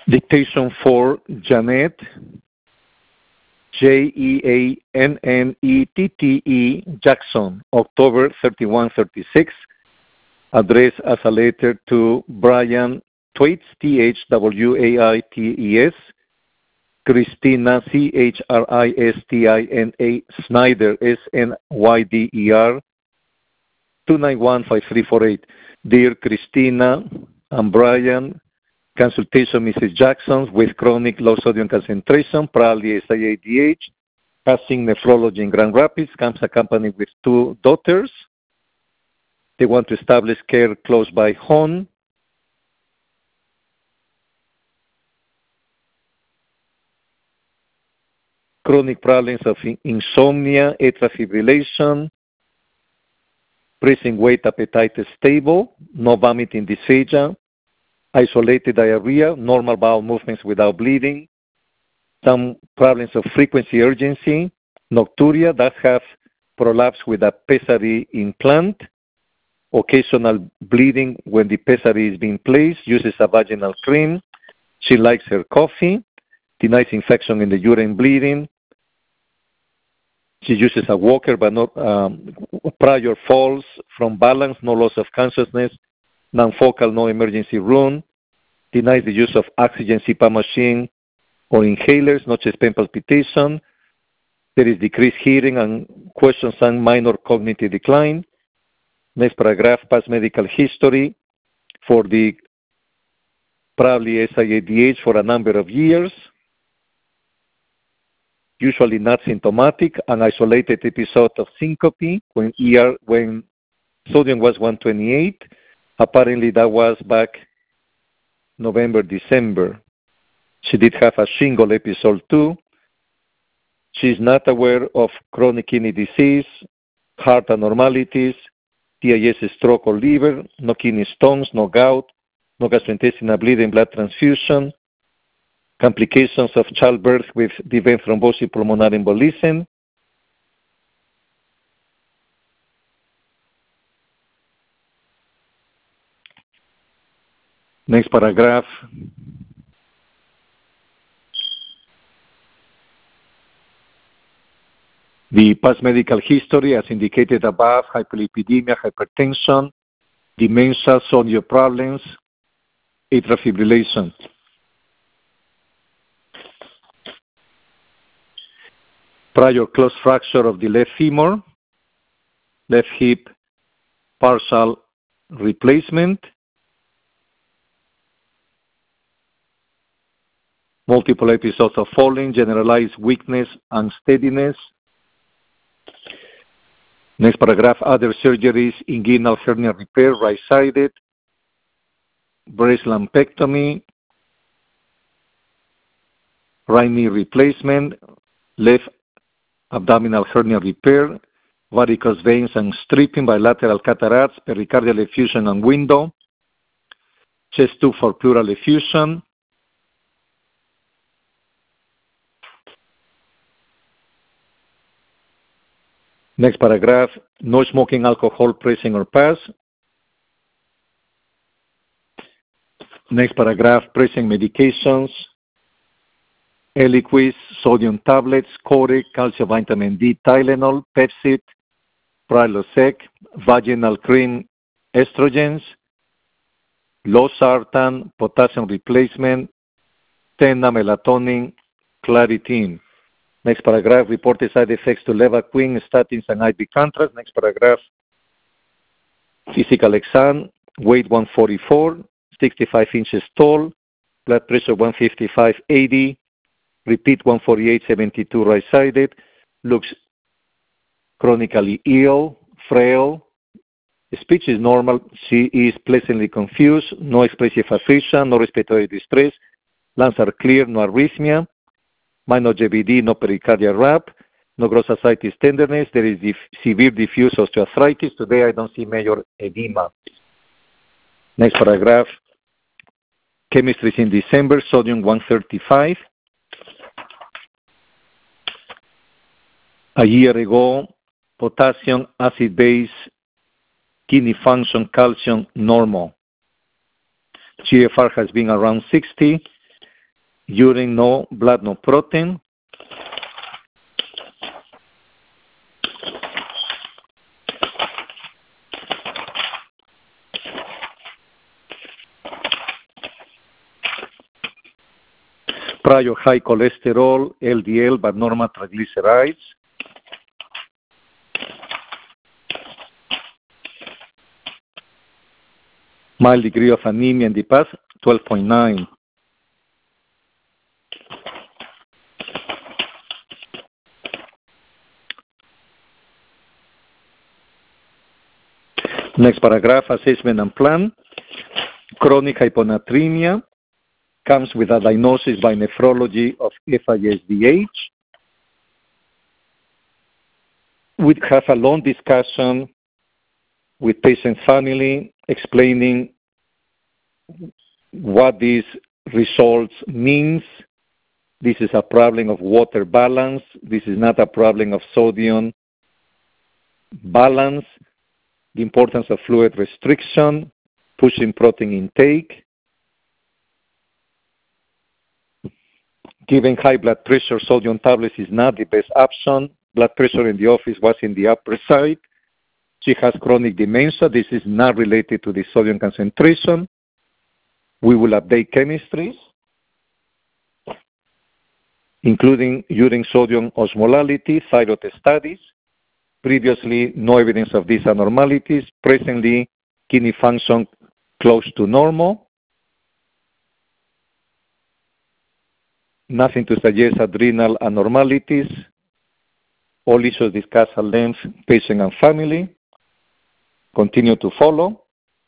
Dictation for Jeannette, Jeannette Jackson, October 3136. Addressed as a letter to Brian Thwaites, Thwaites, Christina, Christina, Snyder, Snyder, 2915348. Dear Christina and Brian, consultation Mrs. Jackson with chronic low sodium concentration, probably SIADH, passing nephrology in Grand Rapids, comes accompanied with 2 daughters. They want to establish care close by home. Chronic problems of insomnia, atrial fibrillation, present weight, appetite is stable, no vomiting, dysphagia, isolated diarrhea, normal bowel movements without bleeding, some problems of frequency, urgency, nocturia that have prolapse with a pessary implant, occasional bleeding when the pessary is being placed, uses a vaginal cream. She likes her coffee, denies infection in the urine, bleeding. She uses a walker, but not prior falls from balance, no loss of consciousness, non-focal, no emergency room, denies the use of oxygen CPAP machine or inhalers, no chest pain palpitation. There is decreased hearing and questions some minor cognitive decline. Next paragraph, past medical history for the probably SIADH for a number of years, usually not symptomatic, an isolated episode of syncope when sodium was 128. Apparently that was back November, December. She did have a shingle episode too. She is not aware of chronic kidney disease, heart abnormalities, TIS, stroke or liver, no kidney stones, no gout, no gastrointestinal bleeding, blood transfusion, complications of childbirth with deep vein thrombosis, pulmonary embolism. Next paragraph. The past medical history, as indicated above, hyperlipidemia, hypertension, dementia, sodium problems, atrial fibrillation. Prior closed fracture of the left femur, left hip partial replacement, multiple episodes of falling, generalized weakness, unsteadiness. Next paragraph, other surgeries, inguinal hernia repair, right-sided, breast lumpectomy, right knee replacement, left abdominal hernia repair, varicose veins and stripping, bilateral cataracts, pericardial effusion and window, chest tube for pleural effusion. Next paragraph, no smoking, alcohol, present or past. Next paragraph, present medications, Eliquis, sodium tablets, Corec, calcium, vitamin D, Tylenol, Pepcid, Prilosec, vaginal cream, estrogens, losartan, potassium replacement, Tena, melatonin, Claritin. Next paragraph, reported side effects to Levaquin, statins, and IV contrast. Next paragraph, physical exam, weight 144, 65 inches tall, blood pressure 155/80, repeat 148/72 right-sided, looks chronically ill, frail, speech is normal, she is pleasantly confused, no expressive aphasia, no respiratory distress, lungs are clear, no arrhythmia, minor JVD, no pericardial rap, no gross ascites tenderness, there is severe diffuse osteoarthritis. Today I don't see major edema. Next paragraph, chemistry is in December, sodium 135. A year ago, potassium, acid base, kidney function, calcium, normal. GFR has been around 60. urine no blood, no protein. Prior high cholesterol, LDL, but normal triglycerides. Mild degree of anemia in the past, 12.9. Next paragraph, assessment and plan. Chronic hyponatremia comes with a diagnosis by nephrology of FISDH. We'd have a long discussion with patient family explaining what these results means. This is a problem of water balance. This is not a problem of sodium balance. The importance of fluid restriction, pushing protein intake. Given high blood pressure, sodium tablets is not the best option. Blood pressure in the office was in the upper side. She has chronic dementia. This is not related to the sodium concentration. We will update chemistries, including urine sodium osmolality, thyroid studies. Previously, no evidence of these abnormalities. Presently, kidney function close to normal. Nothing to suggest adrenal abnormalities. All issues discussed at length, patient and family. Continue to follow.